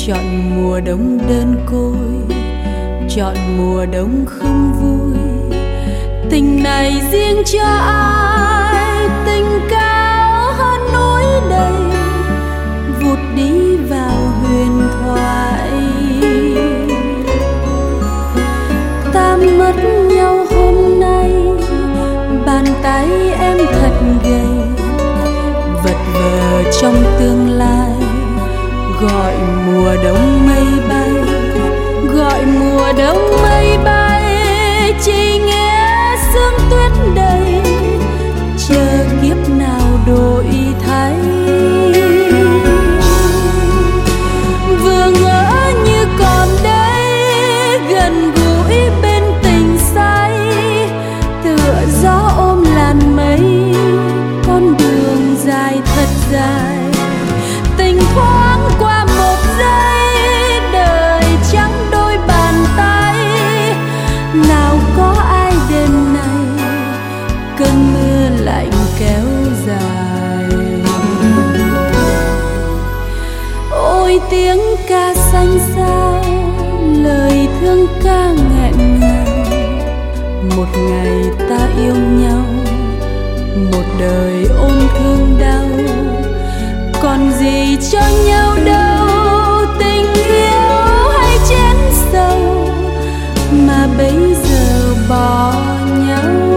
chọn mùa đông đơn côi, chọn mùa đông không vui. Tình này riêng cho ai, tình cao hơn núi đầy, vụt đi vào huyền thoại. Ta mất nhau hôm nay, bàn tay em thật gầy, vật vờ trong tương lai, gọi mùa đông mây bay, gọi mùa đông mây bay. Chỉ nghe sương tuyết đầy, chờ kiếp nào đổi thay. Vừa ngỡ như còn đây, gần gũi bên tình say, tựa gió ôm làn mây, con đường dài thật dài. Tình thoáng qua một giây, đời trắng đôi bàn tay. Nào có ai đêm nay cơn mưa lạnh kéo dài. Ôi tiếng ca xanh xao, lời thương ca nghẹn ngào. Một ngày ta yêu nhau, một đời ôm thương đau. Còn gì cho nhau đâu, tình yêu hay chén sầu, mà bây giờ bỏ nhau.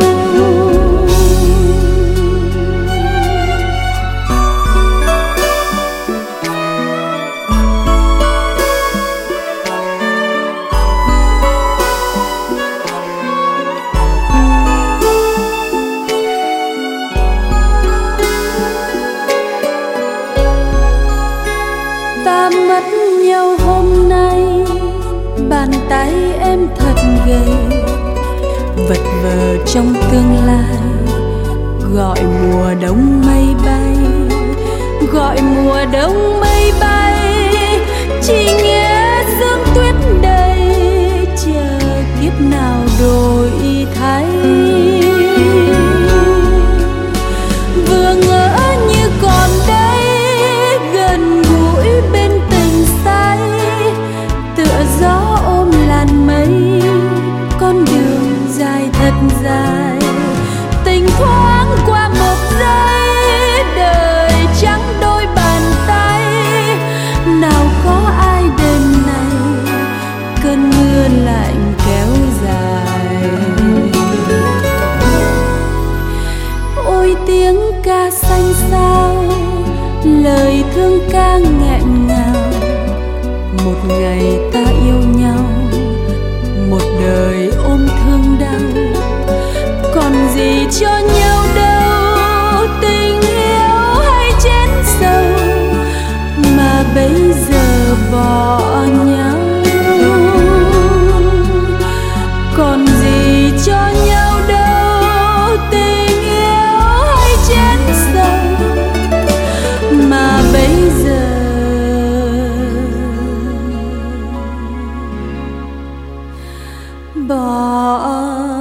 Ta mất nhau hôm nay, bàn tay em thật gầy, vật vờ trong tương lai, gọi mùa đông mây bay, gọi mùa đông mây bay. Chỉ nghe sương tuyết đầy, chờ kiếp nào đổi thay. Vừa ngỡ như còn đây, gần gũi bên tình say, tựa gió ôm làn mây, con đường dài thật dài. Tình thoáng qua một giây, đời trắng đôi bàn tay. Nào có ai đêm nay cơn mưa lạnh kéo dài. Ôi tiếng ca xanh xao, lời thương ca nghẹn ngào. Một ngày ta yêu nhau, một đời ôm thương đau. Còn gì cho nhau đâu, tình yêu hay chén sầu, mà bây giờ bỏ nhau. Còn gì cho nhau đâu, tình yêu hay chén sầu, mà bây giờ bỏ